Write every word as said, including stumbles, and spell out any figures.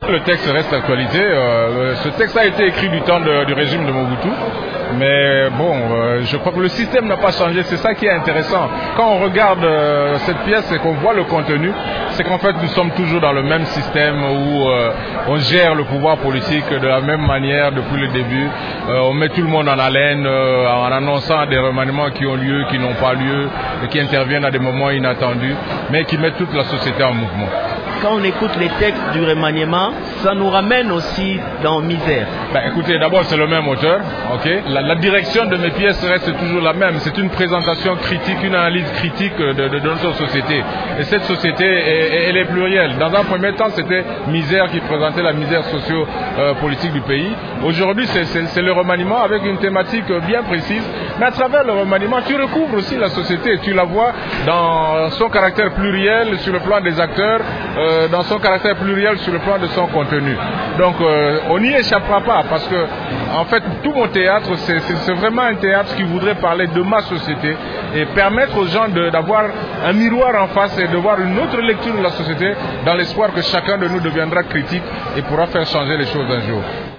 Le texte reste d'actualité. Euh, ce texte a été écrit du temps de, du régime de Mobutu. Mais bon, euh, je crois que le système n'a pas changé. C'est ça qui est intéressant. Quand on regarde euh, cette pièce et qu'on voit le contenu, c'est qu'en fait nous sommes toujours dans le même système où euh, on gère le pouvoir politique de la même manière depuis le début. Euh, on met tout le monde en haleine euh, en annonçant des remaniements qui ont lieu, qui n'ont pas lieu, et qui interviennent à des moments inattendus, mais qui mettent toute la société en mouvement. Quand on écoute les textes du remaniement, ça nous ramène aussi dans misère. Ben, écoutez, d'abord c'est le même auteur, ok. La, la direction de mes pièces reste toujours la même. C'est une présentation critique, une analyse critique de, de, de notre société. Et cette société, est, elle est plurielle. Dans un premier temps, c'était Misère qui présentait la misère socio-politique du pays. Aujourd'hui, c'est le remaniement avec une thématique bien précise. Mais à travers le remaniement, tu recouvres aussi la société. Tu la vois dans son caractère pluriel sur le plan des acteurs, euh, dans son caractère pluriel sur le plan de son contenu. Donc, euh, on n'y échappera pas parce que, en fait, tout mon théâtre, c'est vraiment un théâtre qui voudrait parler de ma société et permettre aux gens d'avoir un miroir en face et de voir une autre lecture de la société dans l'espoir que chacun de nous deviendra critique et pourra faire changer les choses un jour.